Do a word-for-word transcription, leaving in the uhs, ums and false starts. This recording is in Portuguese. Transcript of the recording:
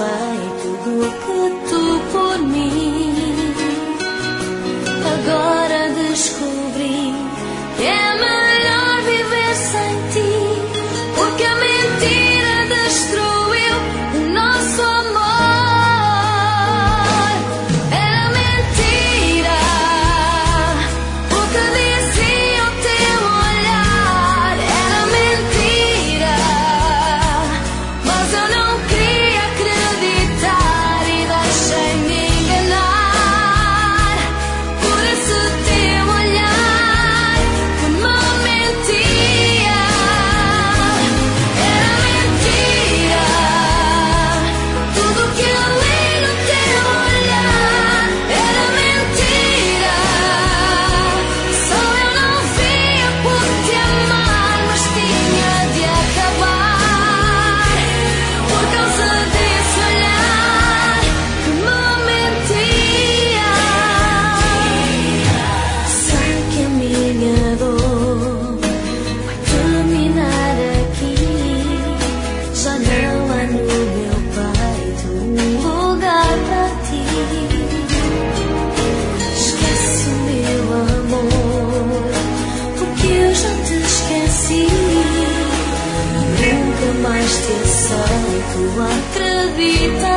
feito do que tu por mim. Agora descobri que é melhor viver sem ti, porque a mentira destruiu o nosso amor. Era mentira o que dizia o teu olhar. Era mentira, mas eu não queria acreditar e deixei-me enganar por esse teu olhar que me mentia. Era mentira tudo que eu li no teu olhar. Era mentira, só eu não via por te amar, mas tinha de acabar por causa desse olhar que me mentia. Sei que a minha dor vai terminar aqui. Já não há no meu peito um lugar para ti. Esquece o meu amor, porque eu já te esqueci. Nunca mais te aceito, acredita.